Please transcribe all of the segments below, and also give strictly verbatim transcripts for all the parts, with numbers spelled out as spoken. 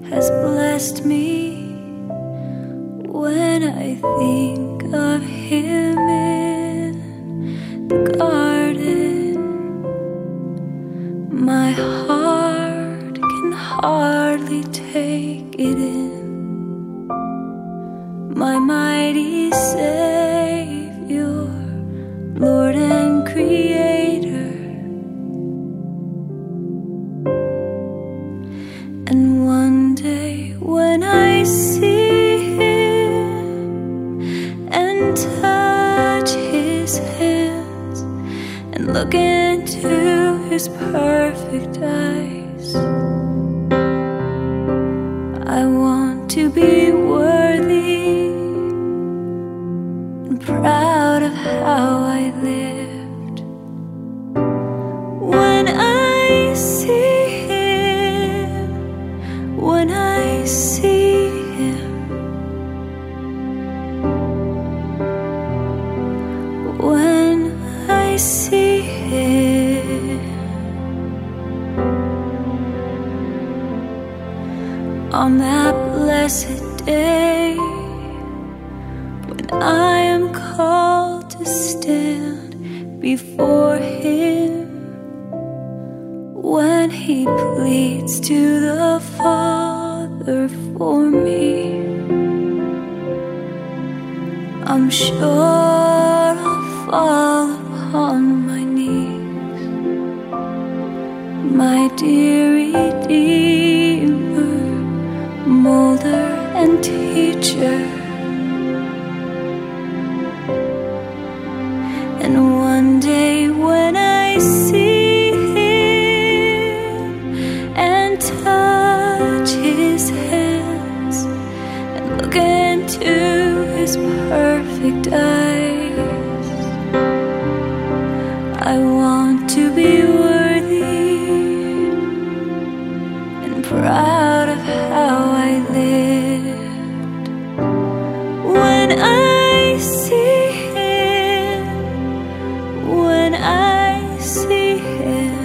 has blessed me. When I think of him in the garden, my heart can hardly take it in. My mighty Savior, Lord and Creator. And one day when I see him and touch his hands and look into his perfect eyes, I want to be worthy and proud of how I lived. When I see him, when I see him, when I see him, on that blessed day, when I am called to stand before him, when he pleads to the Father for me, I'm sure I'll fall upon my knees. My dear Redeemer, molder and teacher. And one day when I see him and touch his hands and look into his perfect eyes, I want to be worthy and proud of how I lived. When I see him, when I see him,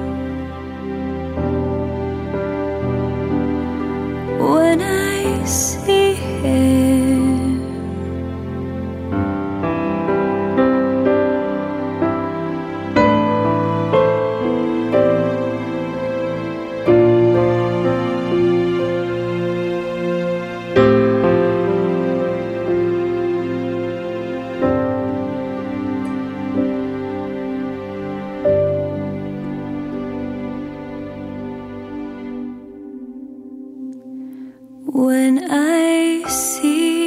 when I see him. When I see